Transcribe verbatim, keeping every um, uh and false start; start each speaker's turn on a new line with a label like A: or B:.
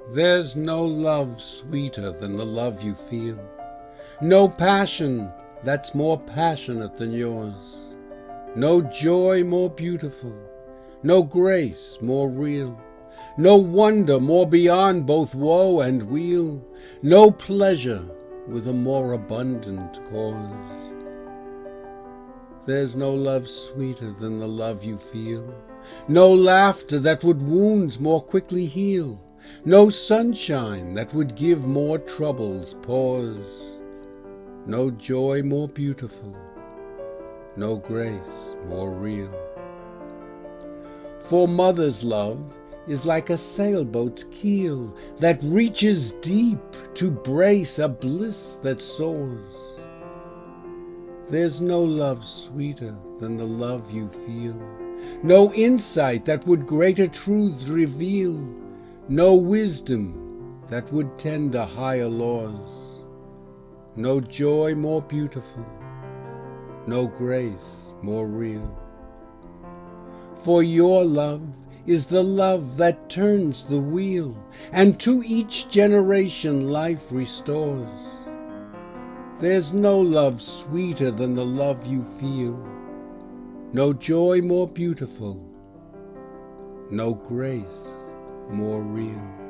A: There's no love sweeter than the love you feel, no passion that's more passionate than yours, no joy more beautiful, no grace more real, no wonder more beyond both woe and weal, no pleasure with a more abundant cause. There's no love sweeter than the love you feel, no laughter that would wounds more quickly heal, no sunshine that would give more troubles pause, no joy more beautiful, no grace more real. For mother's love is like a sailboat's keel that reaches deep to brace a bliss that soars. There's no love sweeter than the love you feel, no insight that would greater truths reveal, no wisdom that would tend to higher laws, no joy more beautiful, no grace more real. For your love is the love that turns the wheel, and to each generation life restores. There's no love sweeter than the love you feel, no joy more beautiful, no grace more real.